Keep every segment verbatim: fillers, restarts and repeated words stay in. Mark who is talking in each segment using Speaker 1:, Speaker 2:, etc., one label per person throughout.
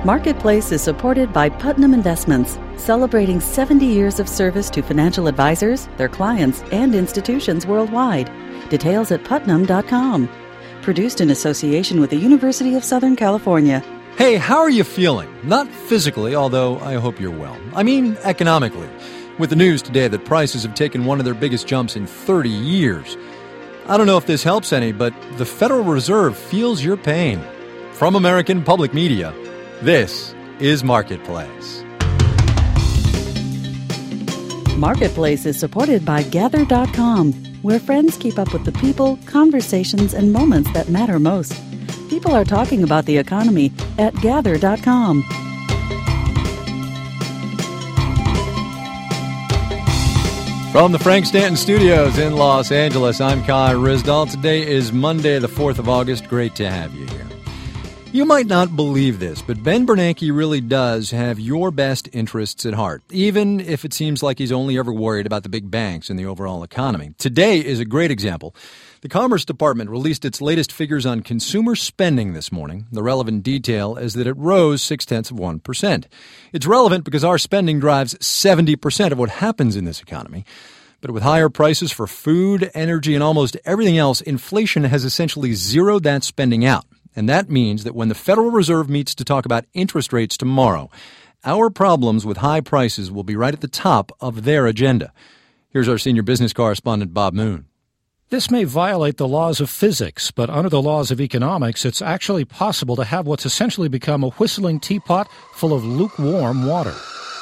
Speaker 1: Marketplace is supported by Putnam Investments, celebrating seventy years of service to financial advisors, their clients, and institutions worldwide. Details at putnam dot com. Produced in association with the University of Southern California.
Speaker 2: Hey, how are you feeling? Not physically, although I hope you're well. I mean economically. With the news today that prices have taken one of their biggest jumps in thirty years. I don't know if this helps any, but the Federal Reserve feels your pain. From American Public Media, this is Marketplace.
Speaker 1: Marketplace is supported by gather dot com, where friends keep up with the people, conversations, and moments that matter most. People are talking about the economy at gather dot com.
Speaker 2: From the Frank Stanton Studios in Los Angeles, I'm Kai Ryssdal. Today is Monday, the fourth of August. Great to have you here. You might not believe this, but Ben Bernanke really does have your best interests at heart, even if it seems like he's only ever worried about the big banks and the overall economy. Today is a great example. The Commerce Department released its latest figures on consumer spending this morning. The relevant detail is that it rose six-tenths of one percent. It's relevant because our spending drives seventy percent of what happens in this economy. But with higher prices for food, energy, and almost everything else, inflation has essentially zeroed that spending out. And that means that when the Federal Reserve meets to talk about interest rates tomorrow, our problems with high prices will be right at the top of their agenda. Here's our senior business correspondent, Bob Moon.
Speaker 3: This may violate the laws of physics, but under the laws of economics, it's actually possible to have what's essentially become a whistling teapot full of lukewarm water.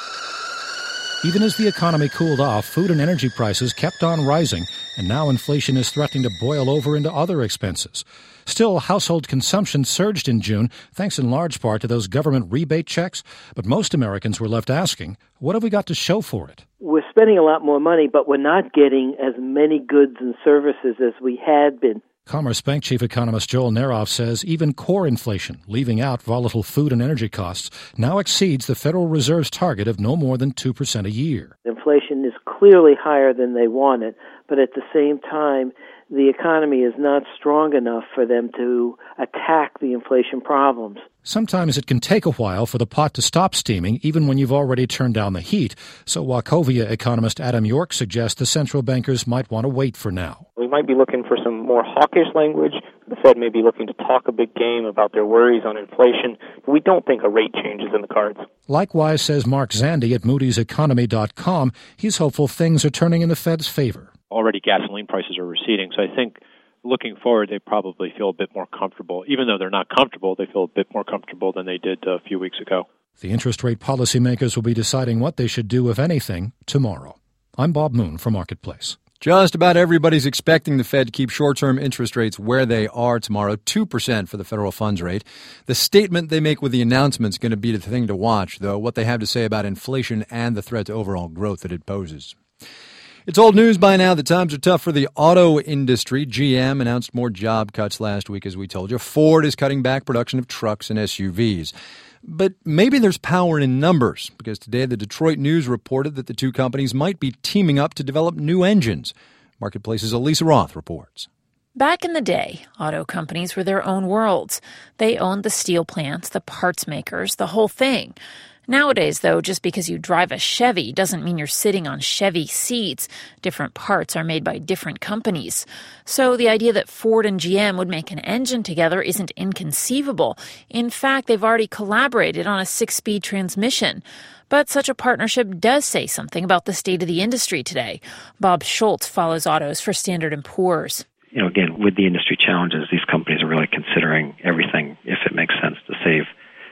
Speaker 3: Even as the economy cooled off, food and energy prices kept on rising, and now inflation is threatening to boil over into other expenses. Still, household consumption surged in June, thanks in large part to those government rebate checks. But most Americans were left asking, what have we got to show for it?
Speaker 4: We're spending a lot more money, but we're not getting as many goods and services as we had been.
Speaker 3: Commerce Bank Chief Economist Joel Neroff says even core inflation, leaving out volatile food and energy costs, now exceeds the Federal Reserve's target of no more than two percent a year.
Speaker 4: Inflation is clearly higher than they wanted, but at the same time, the economy is not strong enough for them to attack the inflation problems.
Speaker 3: Sometimes it can take a while for the pot to stop steaming, even when you've already turned down the heat. So Wachovia economist Adam York suggests the central bankers might want to wait for now.
Speaker 5: We might be looking for some more hawkish language. The Fed may be looking to talk a big game about their worries on inflation. But we don't think a rate change is in the cards.
Speaker 3: Likewise, says Mark Zandi at Moody's Economy dot com, he's hopeful things are turning in the Fed's favor.
Speaker 6: Already gasoline prices are receding, so I think looking forward, they probably feel a bit more comfortable. Even though they're not comfortable, they feel a bit more comfortable than they did a few weeks ago.
Speaker 3: The interest rate policymakers will be deciding what they should do, if anything, tomorrow. I'm Bob Moon for Marketplace.
Speaker 2: Just about everybody's expecting the Fed to keep short-term interest rates where they are tomorrow, two percent for the federal funds rate. The statement they make with the announcement is going to be the thing to watch, though, what they have to say about inflation and the threat to overall growth that it poses. It's old news by now that times are tough for the auto industry. G M announced more job cuts last week, as we told you. Ford is cutting back production of trucks and S U Vs. But maybe there's power in numbers, because today the Detroit News reported that the two companies might be teaming up to develop new engines. Marketplace's Elisa Roth reports.
Speaker 7: Back in the day, auto companies were their own worlds. They owned the steel plants, the parts makers, the whole thing. Nowadays, though, just because you drive a Chevy doesn't mean you're sitting on Chevy seats. Different parts are made by different companies. So the idea that Ford and G M would make an engine together isn't inconceivable. In fact, they've already collaborated on a six-speed transmission. But such a partnership does say something about the state of the industry today. Bob Schultz follows autos for Standard and Poor's.
Speaker 8: You know, again, with the industry challenges, these companies are really considering everything, if it makes sense, to save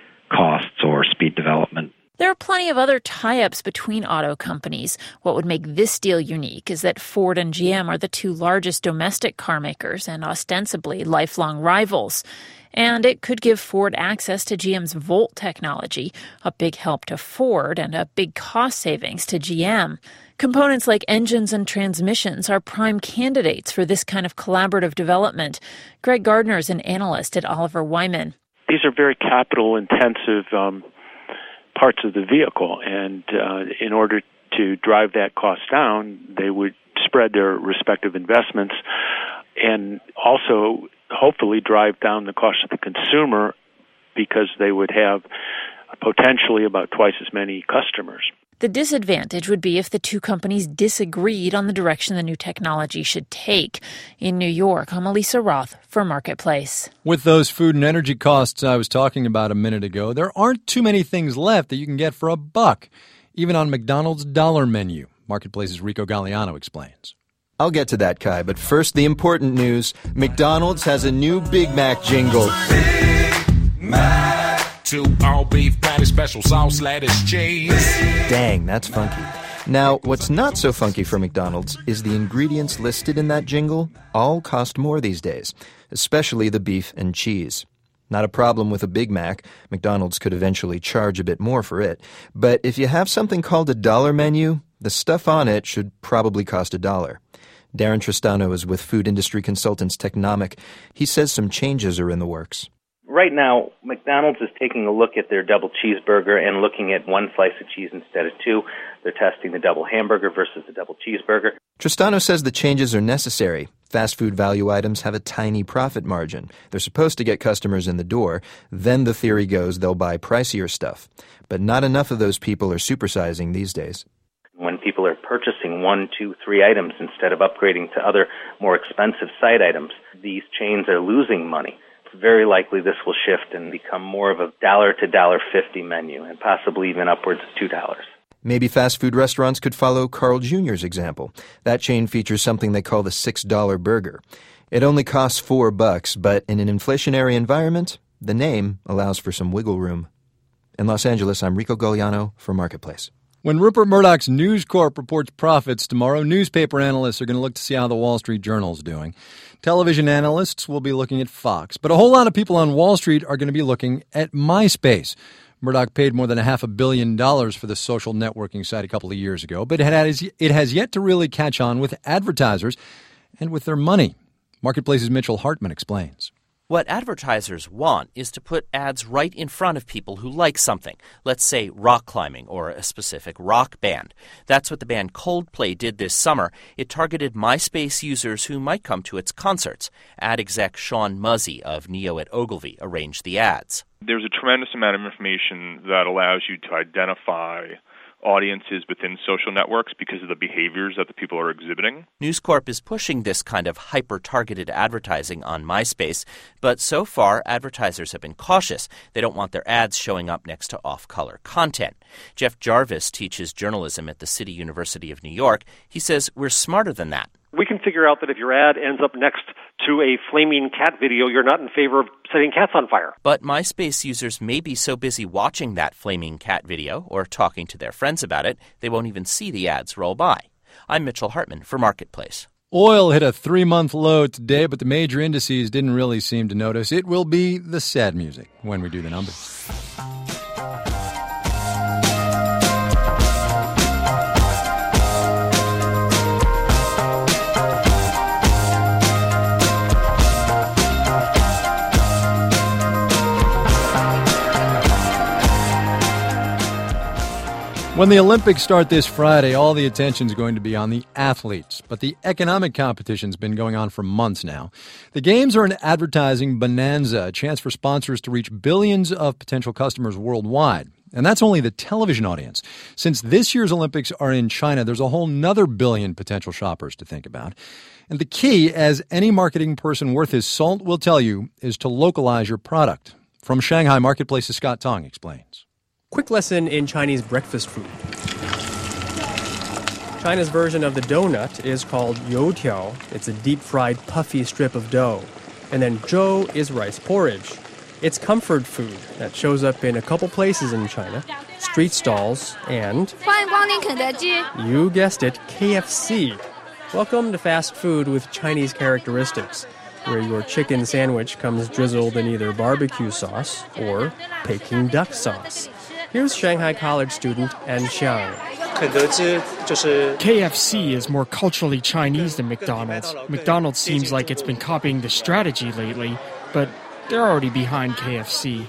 Speaker 8: costs or speed development.
Speaker 7: There are plenty of other tie-ups between auto companies. What would make this deal unique is that Ford and G M are the two largest domestic car makers and ostensibly lifelong rivals. And it could give Ford access to G M's Volt technology, a big help to Ford and a big cost savings to G M. Components like engines and transmissions are prime candidates for this kind of collaborative development. Greg Gardner is an analyst at Oliver Wyman.
Speaker 9: These are very capital-intensive um, parts of the vehicle, and uh, in order to drive that cost down, they would spread their respective investments and also hopefully drive down the cost of the consumer, because they would have potentially about twice as many customers.
Speaker 7: The disadvantage would be if the two companies disagreed on the direction the new technology should take. In New York, I'm Elisa Roth for Marketplace.
Speaker 2: With those food and energy costs I was talking about a minute ago, there aren't too many things left that you can get for a buck, even on McDonald's dollar menu. Marketplace's Rico Galliano explains.
Speaker 10: I'll get to that, Kai, but first the important news. McDonald's has a new Big Mac jingle. Big Mac. Two all beef patty, special sauce, lettuce, cheese. Dang, that's funky. Now, what's not so funky for McDonald's is the ingredients listed in that jingle all cost more these days, especially the beef and cheese. Not a problem with a Big Mac. McDonald's could eventually charge a bit more for it. But if you have something called a dollar menu, the stuff on it should probably cost a dollar. Darren Tristano is with food industry consultants Technomic. He says some changes are in the works.
Speaker 11: Right now, McDonald's is taking a look at their double cheeseburger and looking at one slice of cheese instead of two. They're testing the double hamburger versus the double cheeseburger.
Speaker 10: Tristano says the changes are necessary. Fast food value items have a tiny profit margin. They're supposed to get customers in the door. Then the theory goes they'll buy pricier stuff. But not enough of those people are supersizing these days.
Speaker 11: When people are purchasing one, two, three items instead of upgrading to other more expensive side items, these chains are losing money. It's very likely this will shift and become more of a dollar to dollar fifty menu, and possibly even upwards of two dollars.
Speaker 10: Maybe fast food restaurants could follow Carl Junior's example. That chain features something they call the six dollar burger. It only costs four bucks, but in an inflationary environment, the name allows for some wiggle room. In Los Angeles, I'm Rico Galliano for Marketplace.
Speaker 2: When Rupert Murdoch's News Corp reports profits tomorrow, newspaper analysts are going to look to see how the Wall Street Journal's doing. Television analysts will be looking at Fox. But a whole lot of people on Wall Street are going to be looking at MySpace. Murdoch paid more than a half a billion dollars for the social networking site a couple of years ago, but it has, it has yet to really catch on with advertisers and with their money. Marketplace's Mitchell Hartman explains.
Speaker 12: What advertisers want is to put ads right in front of people who like something, let's say rock climbing or a specific rock band. That's what the band Coldplay did this summer. It targeted MySpace users who might come to its concerts. Ad exec Sean Muzzy of Neo at Ogilvy arranged the ads.
Speaker 13: There's a tremendous amount of information that allows you to identify audiences within social networks because of the behaviors that the people are exhibiting.
Speaker 12: News Corp is pushing this kind of hyper-targeted advertising on MySpace, but so far advertisers have been cautious. They don't want their ads showing up next to off-color content. Jeff Jarvis teaches journalism at the City University of New York. He says we're smarter than that.
Speaker 14: We can figure out that if your ad ends up next to a flaming cat video, you're not in favor of setting cats on fire.
Speaker 12: But MySpace users may be so busy watching that flaming cat video or talking to their friends about it, they won't even see the ads roll by. I'm Mitchell Hartman for Marketplace.
Speaker 2: Oil hit a three-month low today, but the major indices didn't really seem to notice. It will be the sad music when we do the numbers. When the Olympics start this Friday, all the attention is going to be on the athletes. But the economic competition's been going on for months now. The Games are an advertising bonanza, a chance for sponsors to reach billions of potential customers worldwide. And that's only the television audience. Since this year's Olympics are in China, there's a whole nother billion potential shoppers to think about. And the key, as any marketing person worth his salt will tell you, is to localize your product. From Shanghai, Marketplace's Scott Tong explains.
Speaker 15: Quick lesson in Chinese breakfast food. China's version of the donut is called youtiao. It's a deep-fried, puffy strip of dough. And then zhou is rice porridge. It's comfort food that shows up in a couple places in China, street stalls, and, you guessed it, K F C. Welcome to fast food with Chinese characteristics, where your chicken sandwich comes drizzled in either barbecue sauce or Peking duck sauce. Here's Shanghai College student An Xiang.
Speaker 16: K F C is more culturally Chinese than McDonald's. McDonald's seems like it's been copying the strategy lately, but they're already behind K F C.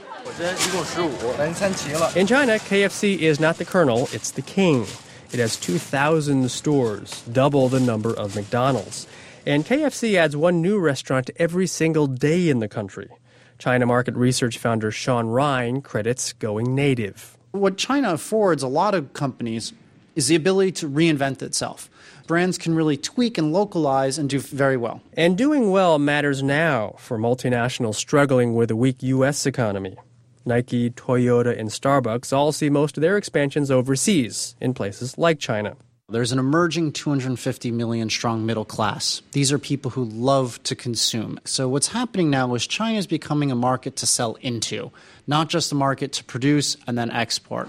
Speaker 15: In China, K F C is not the Colonel, it's the King. It has two thousand stores, double the number of McDonald's. And K F C adds one new restaurant every single day in the country. China market research founder Sean Ryan credits going native.
Speaker 17: What China affords a lot of companies is the ability to reinvent itself. Brands can really tweak and localize and do very well.
Speaker 15: And doing well matters now for multinationals struggling with a weak U S economy. Nike, Toyota, and Starbucks all see most of their expansions overseas, in places like China.
Speaker 17: There's an emerging two hundred fifty million strong middle class. These are people who love to consume. So what's happening now is China is becoming a market to sell into, not just a market to produce and then export.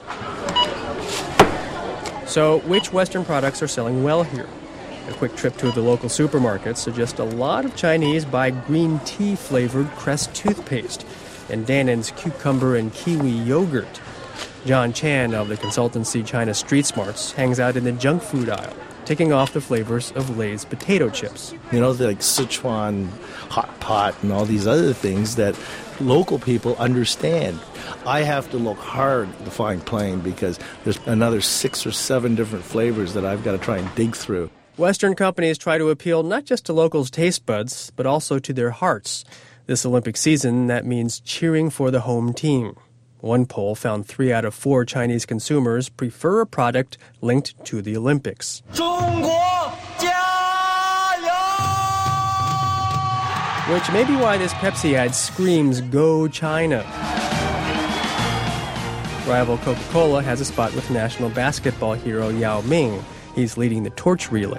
Speaker 15: So which Western products are selling well here? A quick trip to the local supermarket suggests a lot of Chinese buy green tea-flavored Crest toothpaste and Dannon's cucumber and kiwi yogurt. John Chan of the consultancy China Street Smarts hangs out in the junk food aisle, ticking off the flavors of Lay's potato chips.
Speaker 18: You know, like Sichuan hot pot and all these other things that local people understand. I have to look hard to find plain because there's another six or seven different flavors that I've got to try and dig through.
Speaker 15: Western companies try to appeal not just to locals' taste buds, but also to their hearts. This Olympic season, that means cheering for the home team. One poll found three out of four Chinese consumers prefer a product linked to the Olympics. Which may be why this Pepsi ad screams, "Go China." Rival Coca-Cola has a spot with national basketball hero Yao Ming. He's leading the torch relay.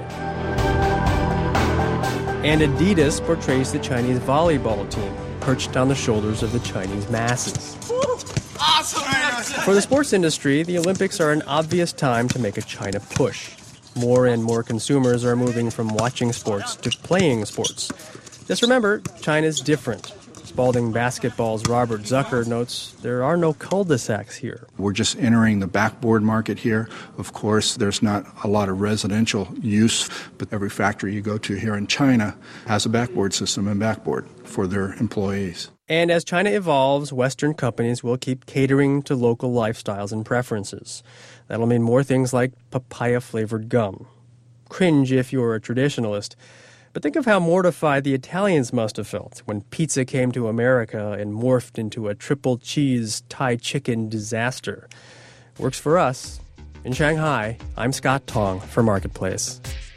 Speaker 15: And Adidas portrays the Chinese volleyball team, perched on the shoulders of the Chinese masses. For the sports industry, the Olympics are an obvious time to make a China push. More and more consumers are moving from watching sports to playing sports. Just remember, China's different. Spalding Basketball's Robert Zucker notes there are no cul-de-sacs here.
Speaker 19: We're just entering the backboard market here. Of course, there's not a lot of residential use, but every factory you go to here in China has a backboard system and backboard for their employees.
Speaker 15: And as China evolves, Western companies will keep catering to local lifestyles and preferences. That'll mean more things like papaya-flavored gum. Cringe if you're a traditionalist. But think of how mortified the Italians must have felt when pizza came to America and morphed into a triple cheese Thai chicken disaster. Works for us. In Shanghai, I'm Scott Tong for Marketplace.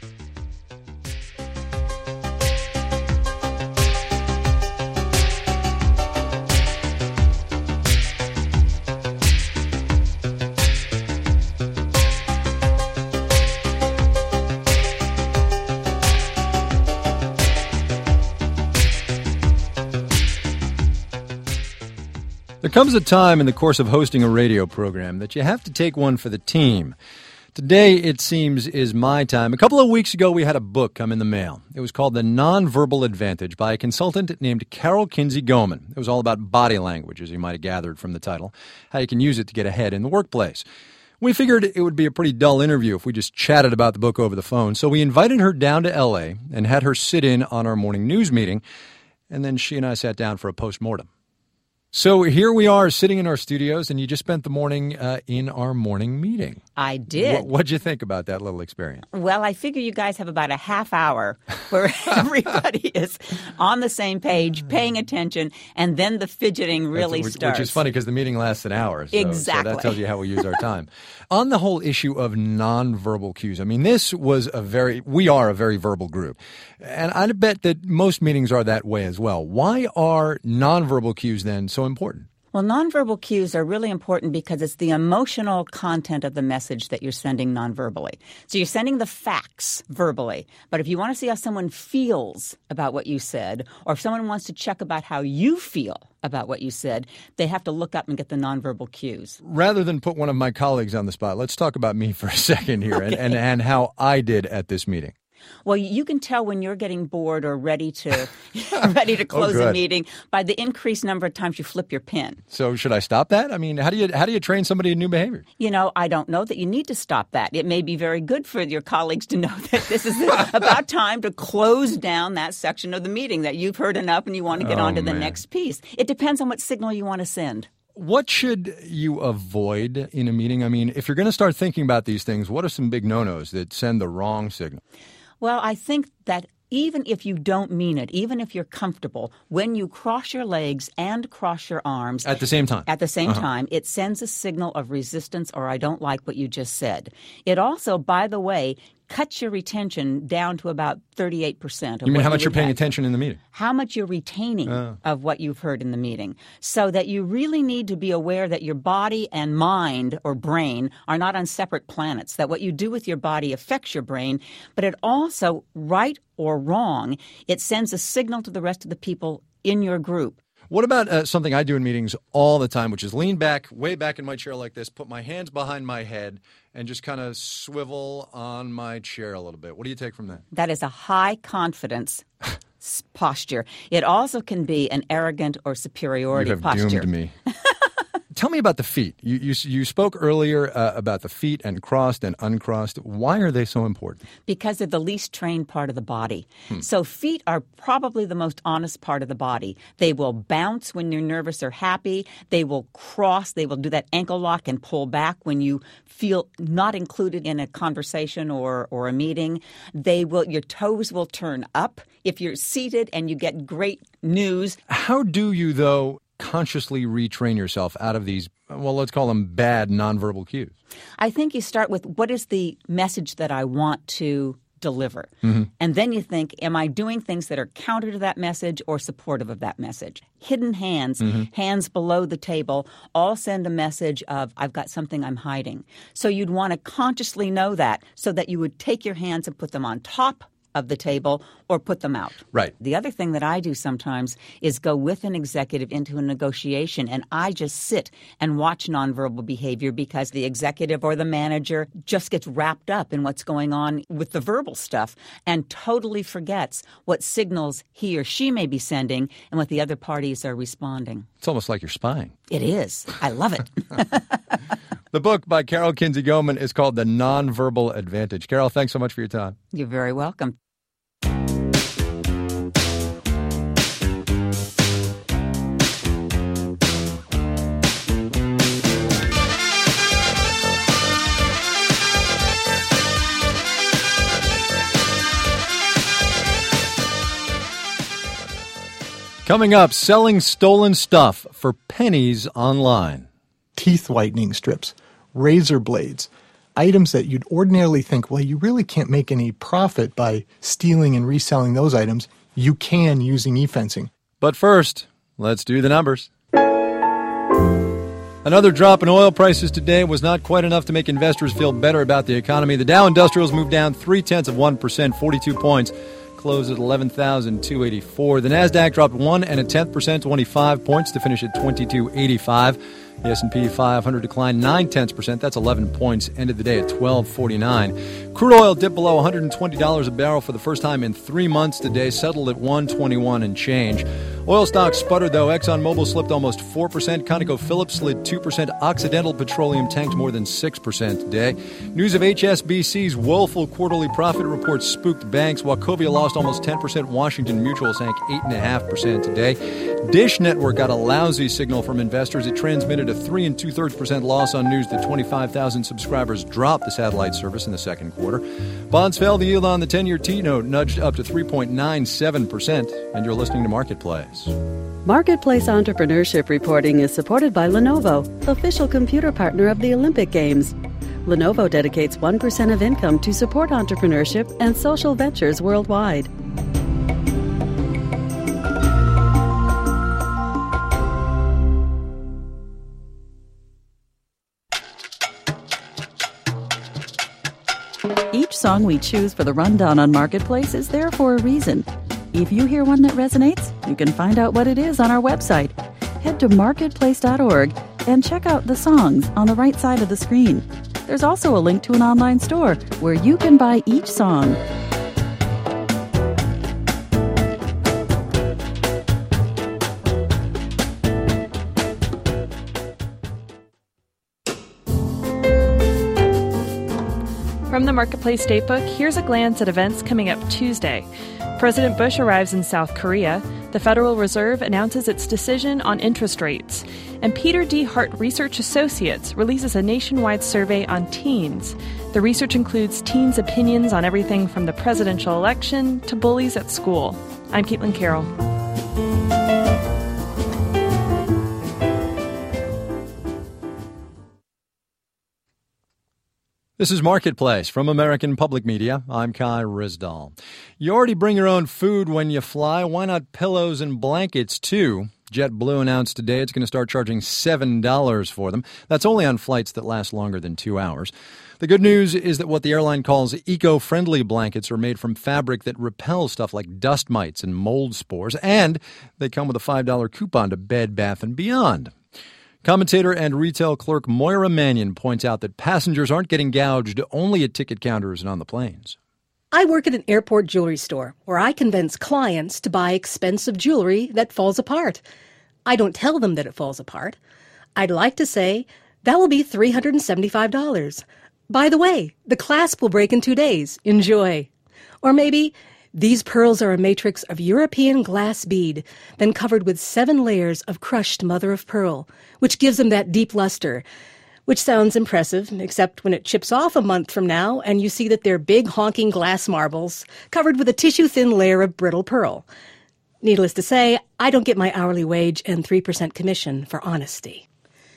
Speaker 2: There comes a time in the course of hosting a radio program that you have to take one for the team. Today, it seems, is my time. A couple of weeks ago, we had a book come in the mail. It was called The Nonverbal Advantage by a consultant named Carol Kinsey Goman. It was all about body language, as you might have gathered from the title, how you can use it to get ahead in the workplace. We figured it would be a pretty dull interview if we just chatted about the book over the phone, so we invited her down to L A and had her sit in on our morning news meeting, and then she and I sat down for a postmortem. So here we are sitting in our studios, and you just spent the morning uh, in our morning meeting.
Speaker 20: I did.
Speaker 2: What, what'd you think about that little experience?
Speaker 20: Well, I figure you guys have about a half hour where everybody is on the same page, paying attention, and then the fidgeting really
Speaker 2: which,
Speaker 20: starts.
Speaker 2: Which is funny because the meeting lasts an hour. So,
Speaker 20: exactly.
Speaker 2: So that tells you how we use our time. On the whole issue of nonverbal cues, I mean, this was a very, we are a very verbal group. And I bet that most meetings are that way as well. Why are nonverbal cues then so important?
Speaker 20: Well, nonverbal cues are really important because it's the emotional content of the message that you're sending nonverbally. So you're sending the facts verbally, but if you want to see how someone feels about what you said, or if someone wants to check about how you feel about what you said, they have to look up and get the nonverbal cues.
Speaker 2: Rather than put one of my colleagues on the spot, let's talk about me for a second here okay. and, and, and how I did at this meeting.
Speaker 20: Well, you can tell when you're getting bored or ready to ready to close
Speaker 2: oh,
Speaker 20: a meeting by the increased number of times you flip your pen.
Speaker 2: So should I stop that? I mean, how do you how do you train somebody in new behavior?
Speaker 20: You know, I don't know that you need to stop that. It may be very good for your colleagues to know that this is about time to close down that section of the meeting, that you've heard enough and you want to get
Speaker 2: oh,
Speaker 20: on to
Speaker 2: man.
Speaker 20: the next piece. It depends on what signal you want to send.
Speaker 2: What should you avoid in a meeting? I mean, if you're going to start thinking about these things, what are some big no-nos that send the wrong signal?
Speaker 20: Well, I think that even if you don't mean it, even if you're comfortable, when you cross your legs and cross your arms
Speaker 2: At the same time.
Speaker 20: At the same
Speaker 2: Uh-huh.
Speaker 20: time, it sends a signal of resistance or I don't like what you just said. It also, by the way, cuts your retention down to about thirty-eight percent.
Speaker 2: You mean how much you're
Speaker 20: would
Speaker 2: paying
Speaker 20: have.
Speaker 2: attention in the meeting?
Speaker 20: How much you're retaining
Speaker 2: Oh.
Speaker 20: of what you've heard in the meeting. So that you really need to be aware that your body and mind or brain are not on separate planets, that what you do with your body affects your brain, but it also, right or wrong, it sends a signal to the rest of the people in your group.
Speaker 2: What about uh, something I do in meetings all the time, which is lean back, way back in my chair like this, put my hands behind my head, and just kind of swivel on my chair a little bit? What do you take from that?
Speaker 20: That is a high confidence s- posture. It also can be an arrogant or superiority
Speaker 2: You have
Speaker 20: posture.
Speaker 2: doomed me. Tell me about the feet. You you, you spoke earlier uh, about the feet and crossed and uncrossed. Why are they so important?
Speaker 20: Because they're the least trained part of the body.
Speaker 2: Hmm.
Speaker 20: So feet are probably the most honest part of the body. They will bounce when you're nervous or happy. They will cross. They will do that ankle lock and pull back when you feel not included in a conversation or, or a meeting. They will. Your toes will turn up if you're seated and you get great news.
Speaker 2: How do you, though, consciously retrain yourself out of these, well, let's call them bad nonverbal cues?
Speaker 20: I think you start with what is the message that I want to deliver?
Speaker 2: Mm-hmm.
Speaker 20: And then you think, am I doing things that are counter to that message or supportive of that message? Hidden hands,
Speaker 2: Mm-hmm.
Speaker 20: hands below the table, all send a message of, I've got something I'm hiding. So you'd want to consciously know that so that you would take your hands and put them on top of the table or put them out.
Speaker 2: Right.
Speaker 20: The other thing that I do sometimes is go with an executive into a negotiation and I just sit and watch nonverbal behavior because the executive or the manager just gets wrapped up in what's going on with the verbal stuff and totally forgets what signals he or she may be sending and what the other parties are responding.
Speaker 2: It's almost like you're spying.
Speaker 20: It is. I love it.
Speaker 2: The book by Carol Kinsey Goman is called The Nonverbal Advantage. Carol, thanks so much for your time.
Speaker 20: You're very welcome.
Speaker 2: Coming up, selling stolen stuff for pennies online.
Speaker 21: Teeth whitening strips, razor blades, items that you'd ordinarily think, well, you really can't make any profit by stealing and reselling those items. You can using e-fencing.
Speaker 2: But first, let's do the numbers. Another drop in oil prices today was not quite enough to make investors feel better about the economy. The Dow Industrials moved down three-tenths of one percent, forty-two points. Closed at eleven thousand two hundred eighty-four. The Nasdaq dropped one and a tenth percent, twenty-five points, to finish at twenty-two eighty-five. The S and P five hundred declined nine tenths percent. That's eleven points. Ended the day at twelve forty-nine. Crude oil dipped below one hundred twenty dollars a barrel for the first time in three months today. Settled at one twenty-one and change. Oil stocks sputtered, though. ExxonMobil slipped almost four percent. ConocoPhillips slid two percent. Occidental Petroleum tanked more than six percent today. News of H S B C's woeful quarterly profit report spooked banks. Wachovia lost almost ten percent. Washington Mutual sank eight point five percent today. Dish Network got a lousy signal from investors. It transmitted a three and two-thirds percent loss on news that twenty-five thousand subscribers dropped the satellite service in the second quarter. Bonds fell. The yield on the ten-year T-note nudged up to three point nine seven percent. And you're listening to Marketplace.
Speaker 1: Marketplace Entrepreneurship Reporting is supported by Lenovo, official computer partner of the Olympic Games. Lenovo dedicates one percent of income to support entrepreneurship and social ventures worldwide. Each song we choose for the rundown on Marketplace is there for a reason. If you hear one that resonates, you can find out what it is on our website. Head to marketplace dot org and check out the songs on the right side of the screen. There's also a link to an online store where you can buy each song.
Speaker 22: From the Marketplace Datebook, here's a glance at events coming up Tuesday. President Bush arrives in South Korea. The Federal Reserve announces its decision on interest rates. And Peter D. Hart Research Associates releases a nationwide survey on teens. The research includes teens' opinions on everything from the presidential election to bullies at school. I'm Caitlin Carroll.
Speaker 2: This is Marketplace from American Public Media. I'm Kai Ryssdal. You already bring your own food when you fly. Why not pillows and blankets, too? JetBlue announced today it's going to start charging seven dollars for them. That's only on flights that last longer than two hours. The good news is that what the airline calls eco-friendly blankets are made from fabric that repels stuff like dust mites and mold spores, and they come with a five dollars coupon to Bed Bath and Beyond. Commentator and retail clerk Moira Mannion points out that passengers aren't getting gouged only at ticket counters and on the planes.
Speaker 4: I work at an airport jewelry store where I convince clients to buy expensive jewelry that falls apart. I don't tell them that it falls apart. I'd like to say, that will be three hundred seventy-five dollars. By the way, the clasp will break in two days. Enjoy. Or maybe, these pearls are a matrix of European glass bead, then covered with seven layers of crushed mother of pearl, which gives them that deep luster, which sounds impressive, except when it chips off a month from now and you see that they're big honking glass marbles covered with a tissue-thin layer of brittle pearl. Needless to say, I don't get my hourly wage and three percent commission for honesty.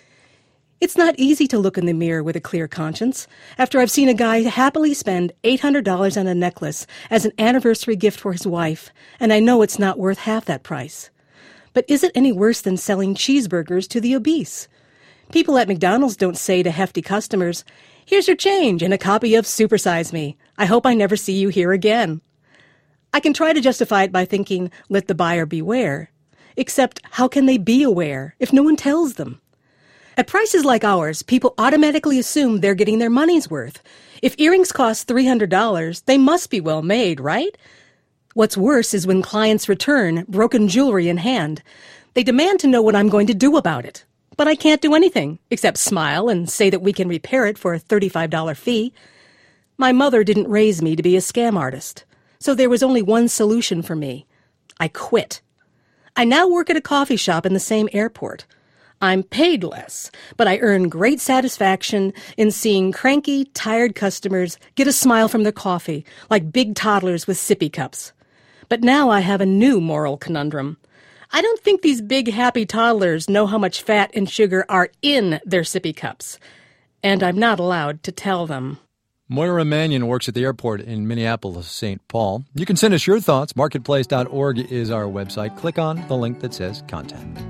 Speaker 4: It's not easy to look in the mirror with a clear conscience after I've seen a guy happily spend eight hundred dollars on a necklace as an anniversary gift for his wife, and I know it's not worth half that price. But is it any worse than selling cheeseburgers to the obese? People at McDonald's don't say to hefty customers, "Here's your change and a copy of Super Size Me. I hope I never see you here again." I can try to justify it by thinking, let the buyer beware. Except, how can they be aware if no one tells them? At prices like ours, people automatically assume they're getting their money's worth. If earrings cost three hundred dollars, they must be well made, right? What's worse is when clients return, broken jewelry in hand. They demand to know what I'm going to do about it. But I can't do anything, except smile and say that we can repair it for a thirty-five dollars fee. My mother didn't raise me to be a scam artist, so there was only one solution for me. I quit. I now work at a coffee shop in the same airport. I'm paid less, but I earn great satisfaction in seeing cranky, tired customers get a smile from their coffee, like big toddlers with sippy cups. But now I have a new moral conundrum. I don't think these big, happy toddlers know how much fat and sugar are in their sippy cups, and I'm not allowed to tell them.
Speaker 2: Moira Mannion works at the airport in Minneapolis, Saint Paul. You can send us your thoughts. Marketplace dot org is our website. Click on the link that says Contact.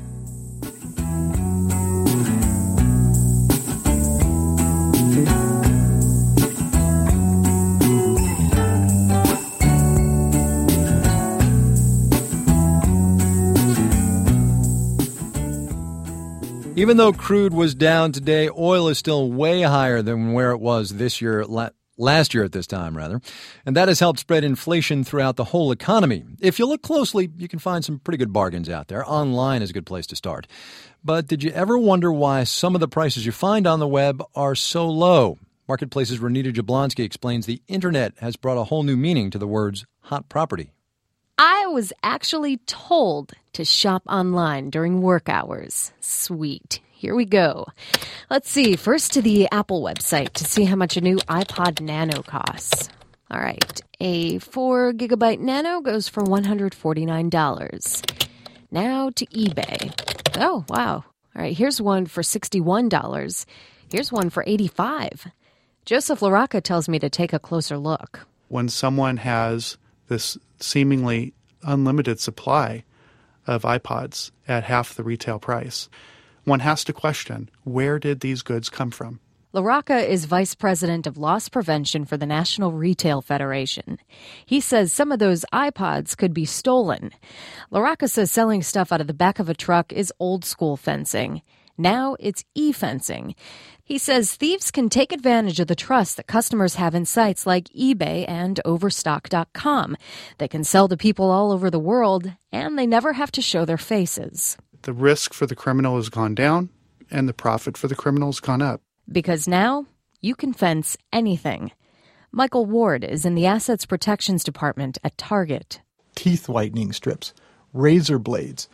Speaker 2: Even though crude was down today, oil is still way higher than where it was this year, la- last year at this time, rather. And that has helped spread inflation throughout the whole economy. If you look closely, you can find some pretty good bargains out there. Online is a good place to start. But did you ever wonder why some of the prices you find on the web are so low? Marketplace's Renita Jablonski explains the internet has brought a whole new meaning to the words hot property.
Speaker 5: I was actually told to shop online during work hours. Sweet. Here we go. Let's see. First to the Apple website to see how much a new iPod Nano costs. All right. A four gigabyte Nano goes for one hundred forty-nine dollars. Now to eBay. Oh, wow. All right. Here's one for sixty-one dollars. Here's one for eighty-five dollars. Joseph LaRocca tells me to take a closer look.
Speaker 23: When someone has this seemingly unlimited supply of iPods at half the retail price, one has to question, where did these goods come from?
Speaker 5: LaRocca is vice president of loss prevention for the National Retail Federation. He says some of those iPods could be stolen. LaRocca says selling stuff out of the back of a truck is old school fencing. Now it's e-fencing. He says thieves can take advantage of the trust that customers have in sites like eBay and Overstock dot com. They can sell to people all over the world, and they never have to show their faces.
Speaker 23: The risk for the criminal has gone down, and the profit for the criminal has gone up.
Speaker 5: Because now you can fence anything. Michael Ward is in the Assets Protections Department at Target.
Speaker 21: Teeth whitening strips, razor blades,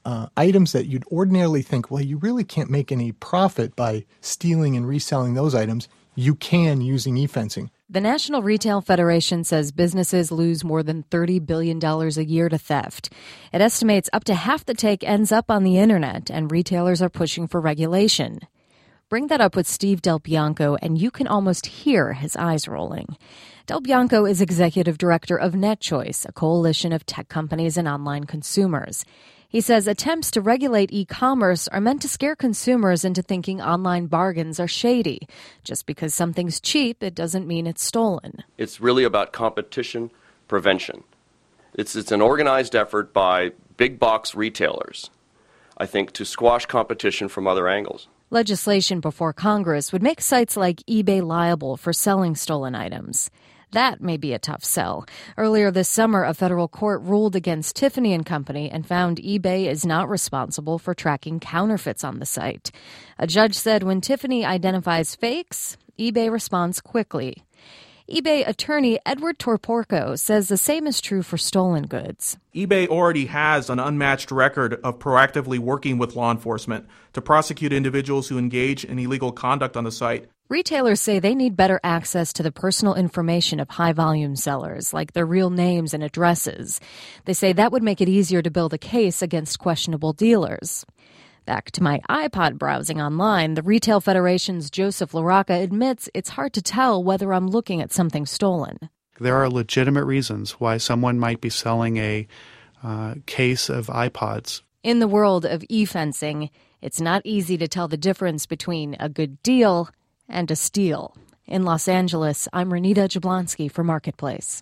Speaker 21: uh, items that you'd ordinarily think, well, you really can't make any profit by stealing and reselling those items. You can using e-fencing.
Speaker 5: The National Retail Federation says businesses lose more than thirty billion dollars a year to theft. It estimates up to half the take ends up on the internet, and retailers are pushing for regulation. Bring that up with Steve Del Bianco, and you can almost hear his eyes rolling. Del Bianco is executive director of NetChoice, a coalition of tech companies and online consumers. He says attempts to regulate e-commerce are meant to scare consumers into thinking online bargains are shady. Just because something's cheap, it doesn't mean it's stolen.
Speaker 3: It's really about competition prevention. It's, it's an organized effort by big box retailers, I think, to squash competition from other angles.
Speaker 5: Legislation before Congress would make sites like eBay liable for selling stolen items. That may be a tough sell. Earlier this summer, a federal court ruled against Tiffany and Company and found eBay is not responsible for tracking counterfeits on the site. A judge said when Tiffany identifies fakes, eBay responds quickly. eBay attorney Edward Torporco says the same is true for stolen goods.
Speaker 6: eBay already has an unmatched record of proactively working with law enforcement to prosecute individuals who engage in illegal conduct on the site.
Speaker 5: Retailers say they need better access to the personal information of high-volume sellers, like their real names and addresses. They say that would make it easier to build a case against questionable dealers. Back to my iPod browsing online, the Retail Federation's Joseph LaRocca admits it's hard to tell whether I'm looking at something stolen.
Speaker 23: There are legitimate reasons why someone might be selling a uh, case of iPods.
Speaker 5: In the world of e-fencing, it's not easy to tell the difference between a good deal and a steal. In Los Angeles, I'm Renita Jablonski for Marketplace.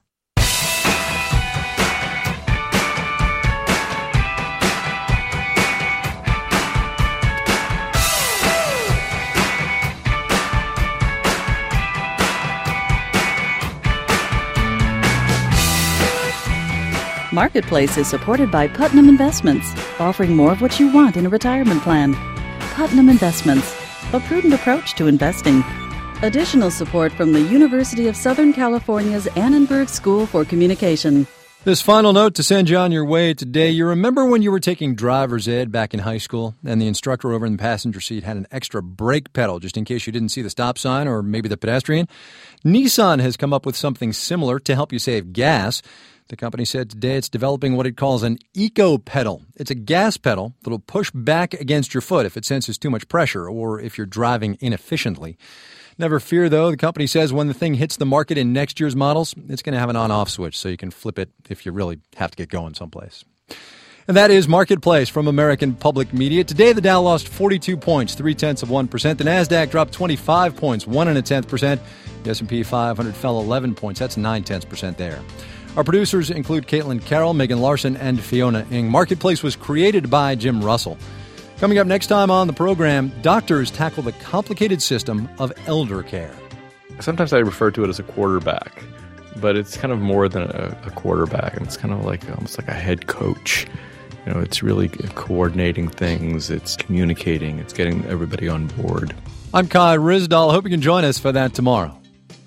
Speaker 1: Marketplace is supported by Putnam Investments, offering more of what you want in a retirement plan. Putnam Investments, a prudent approach to investing. Additional support from the University of Southern California's Annenberg School for Communication.
Speaker 2: This final note to send you on your way today. You remember when you were taking driver's ed back in high school and the instructor over in the passenger seat had an extra brake pedal just in case you didn't see the stop sign or maybe the pedestrian? Nissan has come up with something similar to help you save gas. The company said today it's developing what it calls an eco pedal. It's a gas pedal that'll push back against your foot if it senses too much pressure or if you're driving inefficiently. Never fear, though. The company says when the thing hits the market in next year's models, it's going to have an on-off switch so you can flip it if you really have to get going someplace. And that is Marketplace from American Public Media. Today, the Dow lost forty-two points, three-tenths of one percent. The NASDAQ dropped twenty-five points, one and a tenth percent. The S and P five hundred fell eleven points. That's nine-tenths percent there. Our producers include Caitlin Carroll, Megan Larson, and Fiona Ng. Marketplace was created by Jim Russell. Coming up next time on the program, doctors tackle the complicated system of elder care.
Speaker 8: Sometimes I refer to it as a quarterback, but it's kind of more than a, a quarterback. And it's kind of like almost like a head coach. You know, it's really coordinating things, it's communicating, it's getting everybody on board.
Speaker 2: I'm Kai Ryssdal. Hope you can join us for that tomorrow.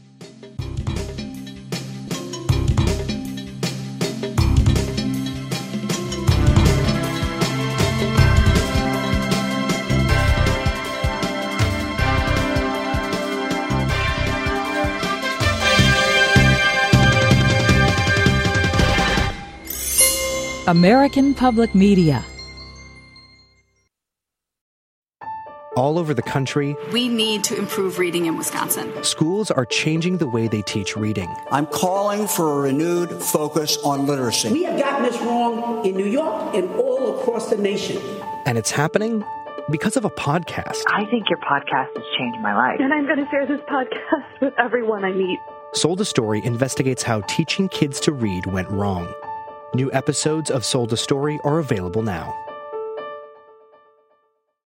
Speaker 24: American Public Media.
Speaker 25: All over the country,
Speaker 26: we need to improve reading in Wisconsin.
Speaker 25: Schools are changing the way they teach reading.
Speaker 27: I'm calling for a renewed focus on literacy.
Speaker 28: We have gotten this wrong in New York and all across the nation.
Speaker 25: And it's happening because of a podcast.
Speaker 29: I think your podcast has changed my life.
Speaker 30: And I'm going to share this podcast with everyone I meet.
Speaker 25: Sold a Story investigates how teaching kids to read went wrong. New episodes of Sold a Story are available now.